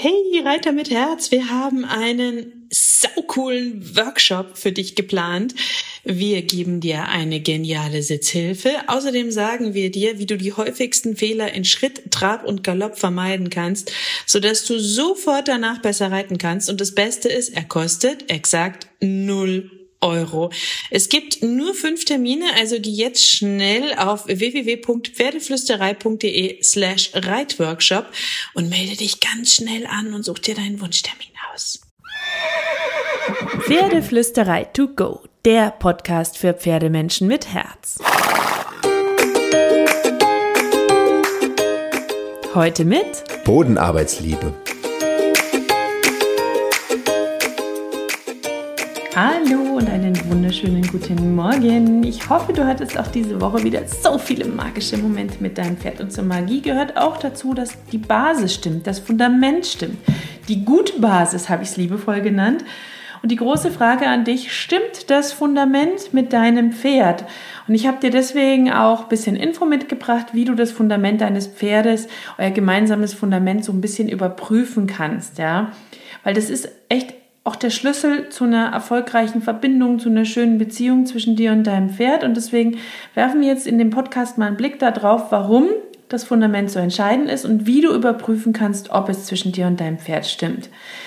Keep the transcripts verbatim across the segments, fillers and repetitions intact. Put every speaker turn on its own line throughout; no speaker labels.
Hey Reiter mit Herz, wir haben einen saucoolen Workshop für dich geplant. Wir geben dir eine geniale Sitzhilfe. Außerdem sagen wir dir, wie du die häufigsten Fehler in Schritt, Trab und Galopp vermeiden kannst, sodass du sofort danach besser reiten kannst. Und das Beste ist, er kostet exakt null Euro. Es gibt nur fünf Termine, also geh jetzt schnell auf w w w punkt pferdeflüsterei punkt d e slash reitworkshop und melde dich ganz schnell an und such dir deinen Wunschtermin aus.
Pferdeflüsterei to go, der Podcast für Pferdemenschen mit Herz. Heute mit
Bodenarbeitsliebe.
Hallo und einen wunderschönen guten Morgen. Ich hoffe, du hattest auch diese Woche wieder so viele magische Momente mit deinem Pferd. Und zur Magie gehört auch dazu, dass die Basis stimmt, das Fundament stimmt. Die gute Basis habe ich es liebevoll genannt. Und die große Frage an dich, stimmt das Fundament mit deinem Pferd? Und ich habe dir deswegen auch ein bisschen Info mitgebracht, wie du das Fundament deines Pferdes, euer gemeinsames Fundament so ein bisschen überprüfen kannst. Ja? Weil das ist echt auch der Schlüssel zu einer erfolgreichen Verbindung, zu einer schönen Beziehung zwischen dir und deinem Pferd. Und deswegen werfen wir jetzt in dem Podcast mal einen Blick darauf, warum das Fundament so entscheidend ist und wie du überprüfen kannst, ob es zwischen dir und deinem Pferd stimmt.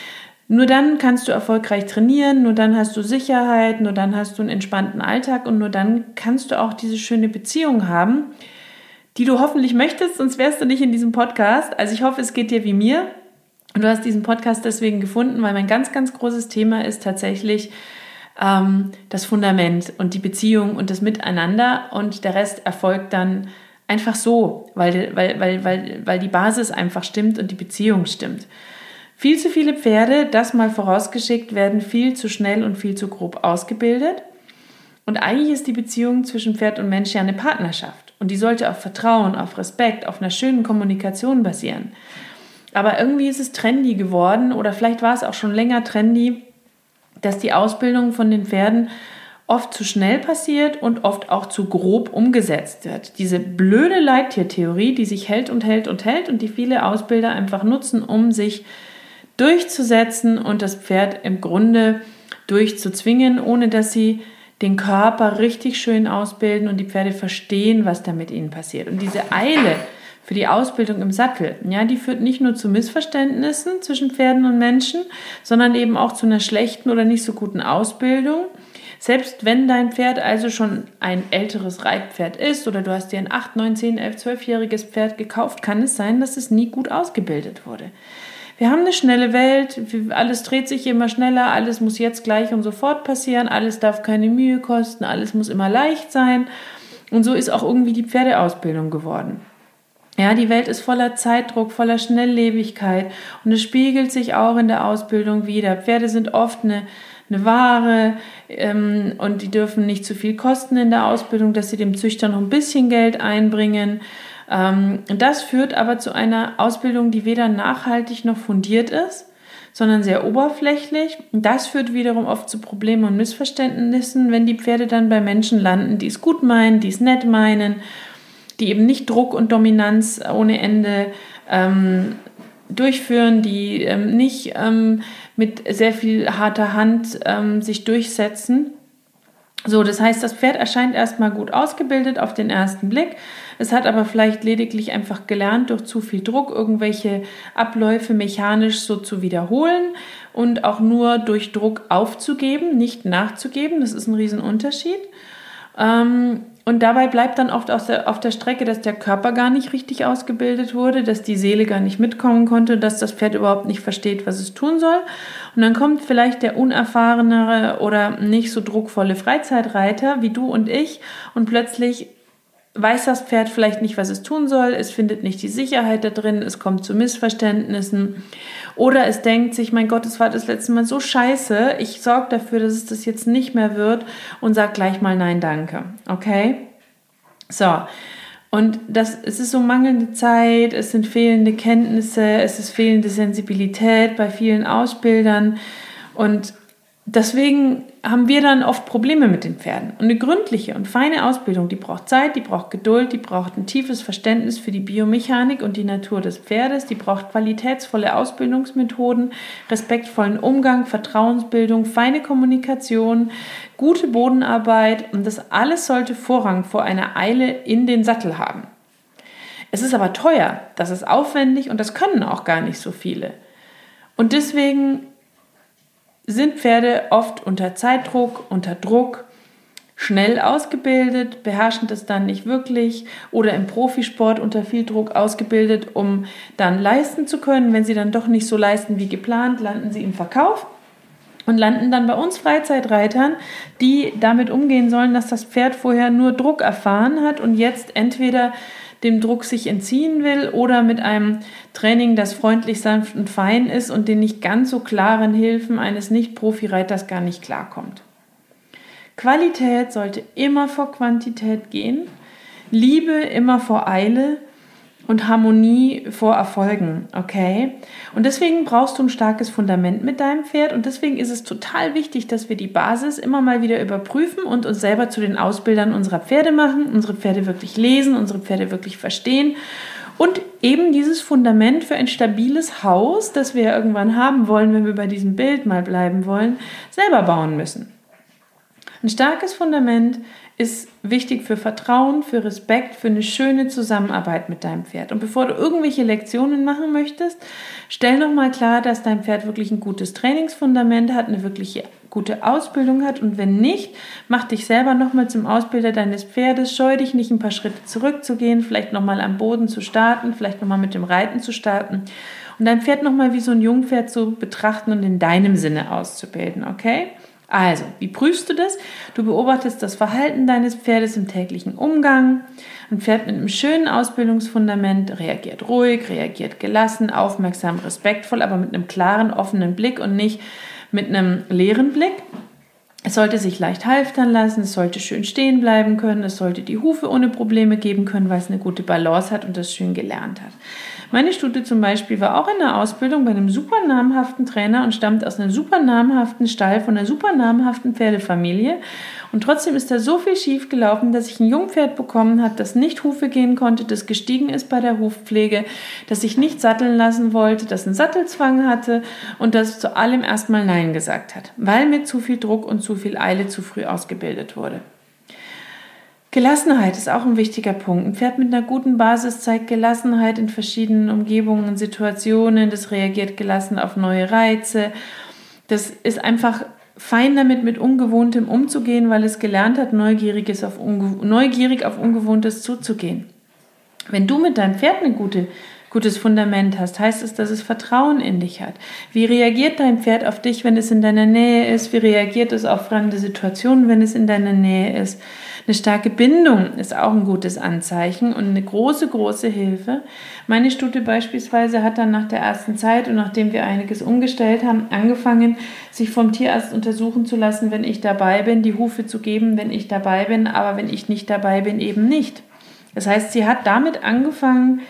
Nur dann kannst du erfolgreich trainieren, nur dann hast du Sicherheit, nur dann hast du einen entspannten Alltag und nur dann kannst du auch diese schöne Beziehung haben, die du hoffentlich möchtest, sonst wärst du nicht in diesem Podcast. Also ich hoffe, es geht dir wie mir. Und du hast diesen Podcast deswegen gefunden, weil mein ganz, ganz großes Thema ist tatsächlich ähm, das Fundament und die Beziehung und das Miteinander und der Rest erfolgt dann einfach so, weil, weil, weil, weil, weil die Basis einfach stimmt und die Beziehung stimmt. Viel zu viele Pferde, das mal vorausgeschickt, werden viel zu schnell und viel zu grob ausgebildet. Und eigentlich ist die Beziehung zwischen Pferd und Mensch ja eine Partnerschaft. Und die sollte auf Vertrauen, auf Respekt, auf einer schönen Kommunikation basieren. Aber irgendwie ist es trendy geworden oder vielleicht war es auch schon länger trendy, dass die Ausbildung von den Pferden oft zu schnell passiert und oft auch zu grob umgesetzt wird. Diese blöde Leittiertheorie, die sich hält und hält und hält und die viele Ausbilder einfach nutzen, um sich durchzusetzen und das Pferd im Grunde durchzuzwingen, ohne dass sie den Körper richtig schön ausbilden und die Pferde verstehen, was da mit ihnen passiert. Und diese Eile für die Ausbildung im Sattel, ja, die führt nicht nur zu Missverständnissen zwischen Pferden und Menschen, sondern eben auch zu einer schlechten oder nicht so guten Ausbildung. Selbst wenn dein Pferd also schon ein älteres Reitpferd ist oder du hast dir ein acht, neun, zehn, elf, zwölfjähriges Pferd gekauft, kann es sein, dass es nie gut ausgebildet wurde. Wir haben eine schnelle Welt, alles dreht sich immer schneller, alles muss jetzt gleich und sofort passieren, alles darf keine Mühe kosten, alles muss immer leicht sein. Und so ist auch irgendwie die Pferdeausbildung geworden. Ja, die Welt ist voller Zeitdruck, voller Schnelllebigkeit und es spiegelt sich auch in der Ausbildung wider. Pferde sind oft eine, eine Ware ähm, und die dürfen nicht zu viel kosten in der Ausbildung, dass sie dem Züchter noch ein bisschen Geld einbringen. Ähm, das führt aber zu einer Ausbildung, die weder nachhaltig noch fundiert ist, sondern sehr oberflächlich. Und das führt wiederum oft zu Problemen und Missverständnissen, wenn die Pferde dann bei Menschen landen, die es gut meinen, die es nett meinen, die eben nicht Druck und Dominanz ohne Ende ähm, durchführen, die ähm, nicht ähm, mit sehr viel harter Hand ähm, sich durchsetzen. So, das heißt, das Pferd erscheint erstmal gut ausgebildet auf den ersten Blick. Es hat aber vielleicht lediglich einfach gelernt, durch zu viel Druck irgendwelche Abläufe mechanisch so zu wiederholen und auch nur durch Druck aufzugeben, nicht nachzugeben. Das ist ein Riesenunterschied. Ähm, Und dabei bleibt dann oft auf der, auf der Strecke, dass der Körper gar nicht richtig ausgebildet wurde, dass die Seele gar nicht mitkommen konnte, dass das Pferd überhaupt nicht versteht, was es tun soll. Und dann kommt vielleicht der unerfahrenere oder nicht so druckvolle Freizeitreiter wie du und ich und plötzlich weiß das Pferd vielleicht nicht, was es tun soll, es findet nicht die Sicherheit da drin, es kommt zu Missverständnissen oder es denkt sich, mein Gott, es war das letzte Mal so scheiße, ich sorge dafür, dass es das jetzt nicht mehr wird und sag gleich mal nein, danke, okay? So, und das, es ist so mangelnde Zeit, es sind fehlende Kenntnisse, es ist fehlende Sensibilität bei vielen Ausbildern und deswegen haben wir dann oft Probleme mit den Pferden. Und eine gründliche und feine Ausbildung, die braucht Zeit, die braucht Geduld, die braucht ein tiefes Verständnis für die Biomechanik und die Natur des Pferdes, die braucht qualitätsvolle Ausbildungsmethoden, respektvollen Umgang, Vertrauensbildung, feine Kommunikation, gute Bodenarbeit, und das alles sollte Vorrang vor einer Eile in den Sattel haben. Es ist aber teuer, das ist aufwendig und das können auch gar nicht so viele. Und deswegen sind Pferde oft unter Zeitdruck, unter Druck, schnell ausgebildet, beherrschen das dann nicht wirklich oder im Profisport unter viel Druck ausgebildet, um dann leisten zu können. Wenn sie dann doch nicht so leisten wie geplant, landen sie im Verkauf und landen dann bei uns Freizeitreitern, die damit umgehen sollen, dass das Pferd vorher nur Druck erfahren hat und jetzt entweder dem Druck sich entziehen will oder mit einem Training, das freundlich, sanft und fein ist und den nicht ganz so klaren Hilfen eines Nicht-Profi-Reiters gar nicht klarkommt. Qualität sollte immer vor Quantität gehen, Liebe immer vor Eile und Harmonie vor Erfolgen, okay? Und deswegen brauchst du ein starkes Fundament mit deinem Pferd und deswegen ist es total wichtig, dass wir die Basis immer mal wieder überprüfen und uns selber zu den Ausbildern unserer Pferde machen, unsere Pferde wirklich lesen, unsere Pferde wirklich verstehen und eben dieses Fundament für ein stabiles Haus, das wir ja irgendwann haben wollen, wenn wir bei diesem Bild mal bleiben wollen, selber bauen müssen. Ein starkes Fundament ist wichtig für Vertrauen, für Respekt, für eine schöne Zusammenarbeit mit deinem Pferd. Und bevor du irgendwelche Lektionen machen möchtest, stell nochmal klar, dass dein Pferd wirklich ein gutes Trainingsfundament hat, eine wirklich gute Ausbildung hat. Und wenn nicht, mach dich selber nochmal zum Ausbilder deines Pferdes. Scheu dich nicht, ein paar Schritte zurückzugehen, vielleicht nochmal am Boden zu starten, vielleicht nochmal mit dem Reiten zu starten und dein Pferd nochmal wie so ein Jungpferd zu betrachten und in deinem Sinne auszubilden, okay? Also, wie prüfst du das? Du beobachtest das Verhalten deines Pferdes im täglichen Umgang. Ein Pferd mit einem schönen Ausbildungsfundament reagiert ruhig, reagiert gelassen, aufmerksam, respektvoll, aber mit einem klaren, offenen Blick und nicht mit einem leeren Blick. Es sollte sich leicht halftern lassen, es sollte schön stehen bleiben können, es sollte die Hufe ohne Probleme geben können, weil es eine gute Balance hat und das schön gelernt hat. Meine Stute zum Beispiel war auch in der Ausbildung bei einem super namhaften Trainer und stammt aus einem super namhaften Stall von einer super namhaften Pferdefamilie. Und trotzdem ist da so viel schief gelaufen, dass ich ein Jungpferd bekommen habe, das nicht Hufe gehen konnte, das gestiegen ist bei der Hufpflege, das sich nicht satteln lassen wollte, das einen Sattelzwang hatte und das zu allem erstmal Nein gesagt hat, weil mir zu viel Druck und zu viel Eile zu früh ausgebildet wurde. Gelassenheit ist auch ein wichtiger Punkt. Ein Pferd mit einer guten Basis zeigt Gelassenheit in verschiedenen Umgebungen und Situationen. Das reagiert gelassen auf neue Reize. Das ist einfach fein damit, mit Ungewohntem umzugehen, weil es gelernt hat, neugierig, auf, unge- neugierig auf Ungewohntes zuzugehen. Wenn du mit deinem Pferd ein gute, gutes Fundament hast, heißt es, dass es Vertrauen in dich hat. Wie reagiert dein Pferd auf dich, wenn es in deiner Nähe ist? Wie reagiert es auf fremde Situationen, wenn es in deiner Nähe ist? Eine starke Bindung ist auch ein gutes Anzeichen und eine große, große Hilfe. Meine Stute beispielsweise hat dann nach der ersten Zeit und nachdem wir einiges umgestellt haben, angefangen, sich vom Tierarzt untersuchen zu lassen, wenn ich dabei bin, die Hufe zu geben, wenn ich dabei bin, aber wenn ich nicht dabei bin, eben nicht. Das heißt, sie hat damit angefangen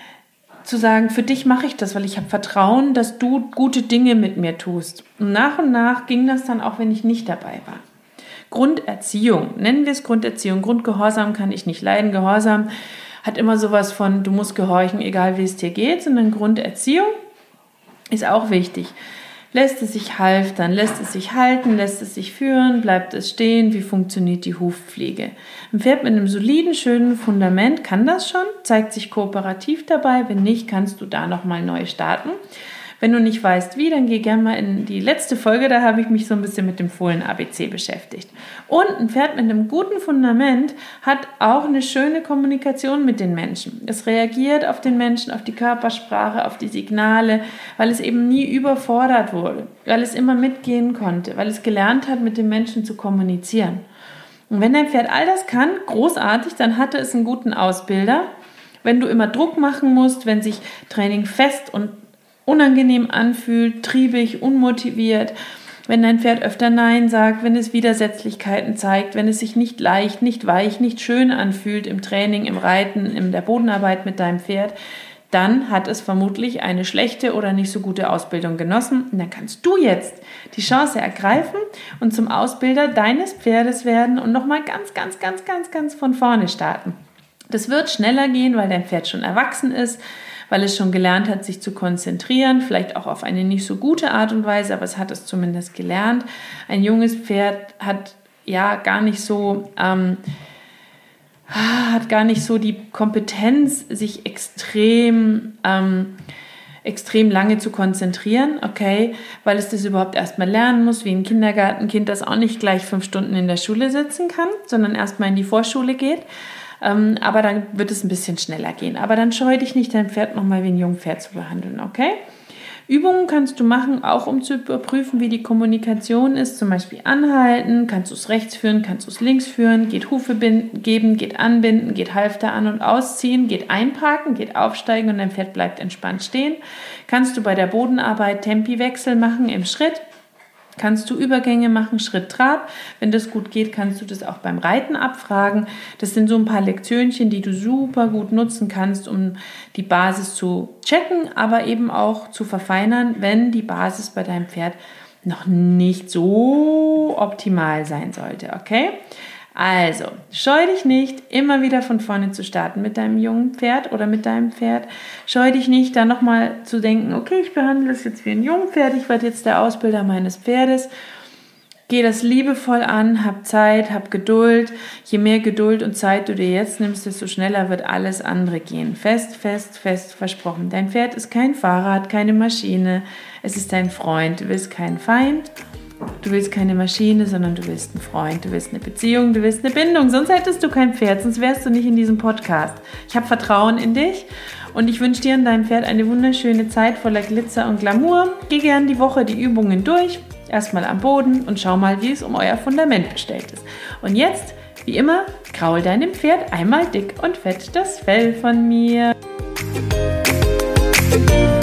zu sagen, für dich mache ich das, weil ich habe Vertrauen, dass du gute Dinge mit mir tust. Und nach und nach ging das dann auch, wenn ich nicht dabei war. Grunderziehung, nennen wir es Grunderziehung. Grundgehorsam kann ich nicht leiden. Gehorsam hat immer sowas von, du musst gehorchen, egal wie es dir geht, sondern Grunderziehung ist auch wichtig. Lässt es sich halftern, lässt es sich halten, lässt es sich führen, bleibt es stehen, wie funktioniert die Hufpflege? Ein Pferd mit einem soliden, schönen Fundament kann das schon, zeigt sich kooperativ dabei, wenn nicht, kannst du da nochmal neu starten. Wenn du nicht weißt, wie, dann geh gerne mal in die letzte Folge, da habe ich mich so ein bisschen mit dem Fohlen-A B C beschäftigt. Und ein Pferd mit einem guten Fundament hat auch eine schöne Kommunikation mit den Menschen. Es reagiert auf den Menschen, auf die Körpersprache, auf die Signale, weil es eben nie überfordert wurde, weil es immer mitgehen konnte, weil es gelernt hat, mit den Menschen zu kommunizieren. Und wenn dein Pferd all das kann, großartig, dann hatte es einen guten Ausbilder. Wenn du immer Druck machen musst, wenn sich Training fest und unangenehm anfühlt, triebig, unmotiviert, wenn dein Pferd öfter Nein sagt, wenn es Widersetzlichkeiten zeigt, wenn es sich nicht leicht, nicht weich, nicht schön anfühlt im Training, im Reiten, in der Bodenarbeit mit deinem Pferd, dann hat es vermutlich eine schlechte oder nicht so gute Ausbildung genossen. Und dann kannst du jetzt die Chance ergreifen und zum Ausbilder deines Pferdes werden und nochmal ganz, ganz, ganz, ganz, ganz von vorne starten. Das wird schneller gehen, weil dein Pferd schon erwachsen ist, weil es schon gelernt hat, sich zu konzentrieren, vielleicht auch auf eine nicht so gute Art und Weise, aber es hat es zumindest gelernt. Ein junges Pferd hat ja gar nicht so... Ähm, hat gar nicht so die Kompetenz, sich extrem, ähm, extrem lange zu konzentrieren, okay, weil es das überhaupt erstmal lernen muss, wie ein Kindergartenkind, das auch nicht gleich fünf Stunden in der Schule sitzen kann, sondern erstmal in die Vorschule geht. Ähm, aber dann wird es ein bisschen schneller gehen. Aber dann scheu dich nicht, dein Pferd nochmal wie ein Jungpferd zu behandeln, okay? Übungen kannst du machen, auch um zu überprüfen, wie die Kommunikation ist. Zum Beispiel anhalten, kannst du es rechts führen, kannst du es links führen, geht Hufe binden, geben, geht anbinden, geht Halfter an- und ausziehen, geht einparken, geht aufsteigen und dein Pferd bleibt entspannt stehen. Kannst du bei der Bodenarbeit Tempiwechsel machen im Schritt. Kannst du Übergänge machen, Schritt, Trab. Wenn das gut geht, kannst du das auch beim Reiten abfragen. Das sind so ein paar Lektionchen, die du super gut nutzen kannst, um die Basis zu checken, aber eben auch zu verfeinern, wenn die Basis bei deinem Pferd noch nicht so optimal sein sollte, okay? Also, scheu dich nicht, immer wieder von vorne zu starten mit deinem jungen Pferd oder mit deinem Pferd. Scheu dich nicht, da nochmal zu denken, okay, ich behandle es jetzt wie ein Jungpferd, ich werde jetzt der Ausbilder meines Pferdes. Geh das liebevoll an, hab Zeit, hab Geduld. Je mehr Geduld und Zeit du dir jetzt nimmst, desto schneller wird alles andere gehen. Fest, fest, fest versprochen. Dein Pferd ist kein Fahrrad, keine Maschine. Es ist dein Freund, du willst keinen Feind. Du willst keine Maschine, sondern du willst einen Freund, du willst eine Beziehung, du willst eine Bindung. Sonst hättest du kein Pferd, sonst wärst du nicht in diesem Podcast. Ich habe Vertrauen in dich und ich wünsche dir und deinem Pferd eine wunderschöne Zeit voller Glitzer und Glamour. Geh gern die Woche die Übungen durch, erstmal am Boden und schau mal, wie es um euer Fundament bestellt ist. Und jetzt, wie immer, kraul deinem Pferd einmal dick und fett das Fell von mir.